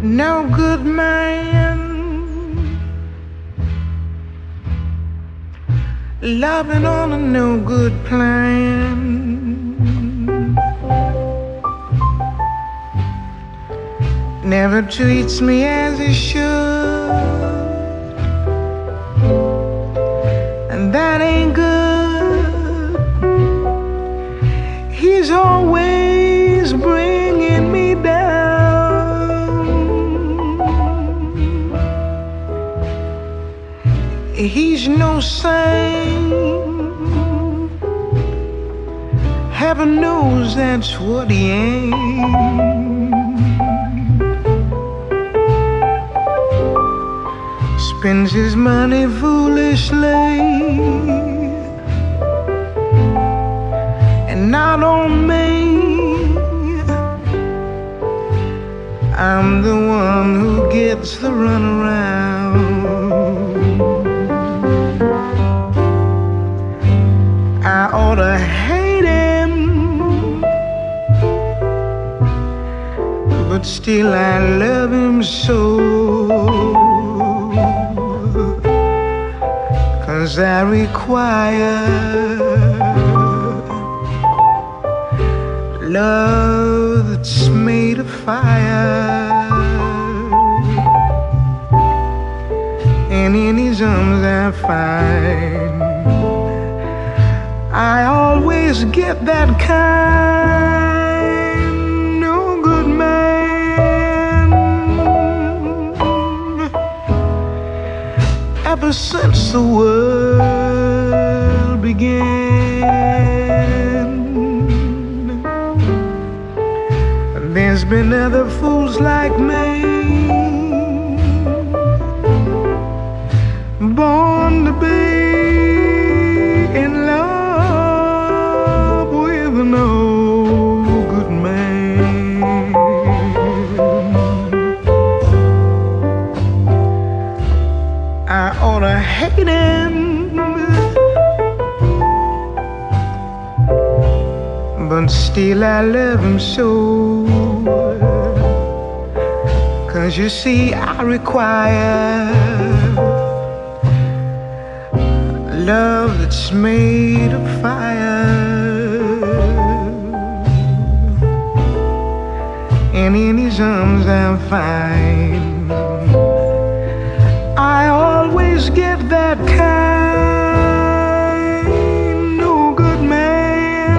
no good man, loving on a no good plan, never treats me as he should, and that ain't good. He's always bringing me down. He's no saint, heaven knows that's what he ain't. Spends his money foolishly, and not on me. I'm the one who gets the runaround. I ought to hate him, but still I love him so. 'Cause I require love that's made of fire, and in his arms I find I always get that kind, no good man. Ever since the world began, there's been other fools like me, born to be in love with no good man. I ought to hate him, but still I love him so. 'Cause you see I require love that's made of fire, and in his arms I'm fine. I always get that kind, no good man.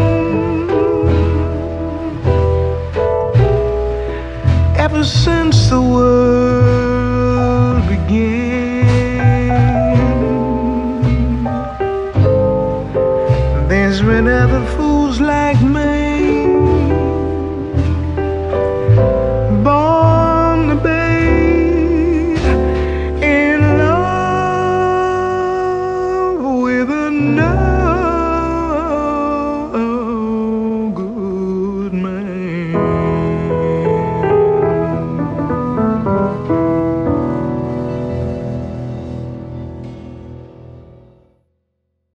Ever since the world began, there's been other fools like me,